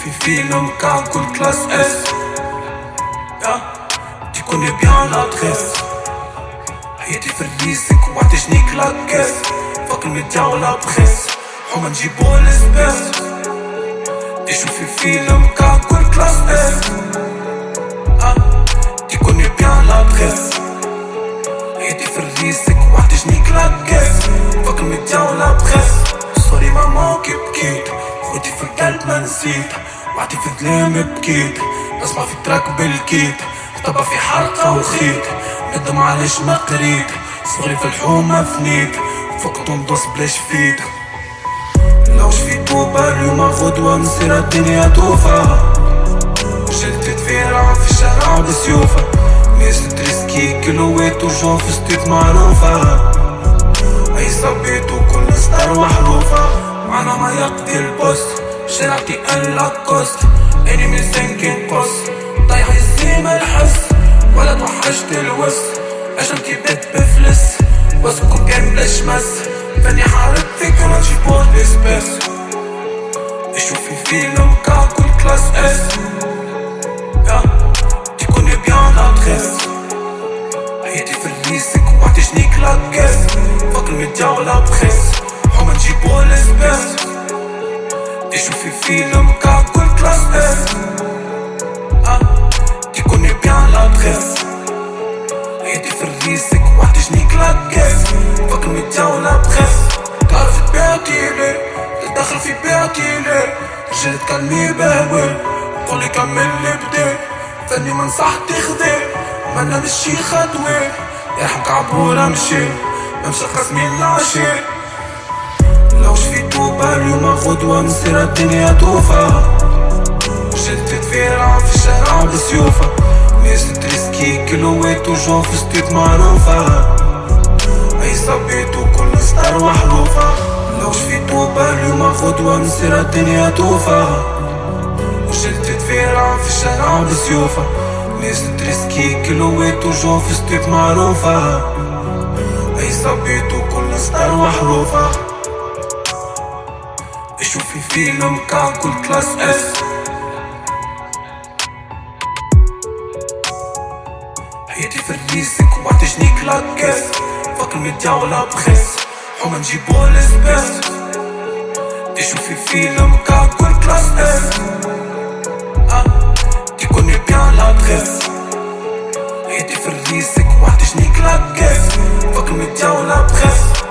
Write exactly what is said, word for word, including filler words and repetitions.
في فيلم كان كل كلاس اس يا tu connais bien l'adresse. حياتي في الريسك وعطيشني كلاكاس فوق الميديا ولا بريس حوما نجيبو الاسباس. تشوف في فيلم كان كل كلاس اس tu connais bien l'adresse. حياتي في الريسك وعطيشني كلاكاس فوق الميديا ولا بريس. سوري ماما كي بكيت خوتي في القلب ما نسيت وعطي في الظلام بكيت نسمع في تراك بالكيت طبع في حلقة وخيت ندم علاش ما قريت صغري في الحومة فنيت فقط ندوس بلاش فيت. لوش في طوبة اليوم غدوة نصير الدنيا توفى شلتت فيرا في الشارع بسيوفة ناس تريسكي كيلوات وجون في ستيت معروفة اي صبيت وكل ستار وحروفة معنا ما يقضي البوست شرعتي ان لاكوست اني من سنكين بوست طايح الزيم الحس ولا توحشت الوس عشانتي بيت بفلس واسكم كان بلاش مس فاني حارب فيك ولا نجيبو الاسباس. اشوف في فيلم كان كل كلاس اس يا tu connais bien l'adresse. حياتي في الريسك وعطيشني كلاكاس فوق الميديا ولا بريس حوما نجيبو الاسباس. اشوف في فيلم كان كل كلاس اس tu connais bien l'adresse. حياتي في الريسك وعطيشني كلاكاس فوق الميديا ولا بريس. تعرف تبيعتي لي تدخل في بيعتي لي رجال تكلمي باوي قولي كمل لي بدي فاني ما نصحتي خذي مانا مشي خطوي يرحمك عبورة مشي ممشي خصمي العشي. لوش في طوبة اليوم غدوة نصير الدنيا توفى شلتت فيرا في الشارع بسيوفة ناس تريسكي كيلوات وجون في ستيت معروفة اي صبيت وكل ستار وحروفة. لوش في طوبة اليوم غدوة نصير الدنيا توفى وشلتت فيرا في الشارع بسيوفة ناس تريسكي كيلوات وجون في ستيت معروفة اي صبيت وكل ستار وحروفة. اشوف في فيلم كان كل كلاس اس حياتي في الريسك وعطيشني كلاكاس فوق الميديا ولا بريس حوما نجيبو الاسباس. تشوف في فيلم كان كل كلاس اس tu connais bien l'adresse. حياتي في الريسك وعطيشني كلاكاس فوق الميديا ولا بريس.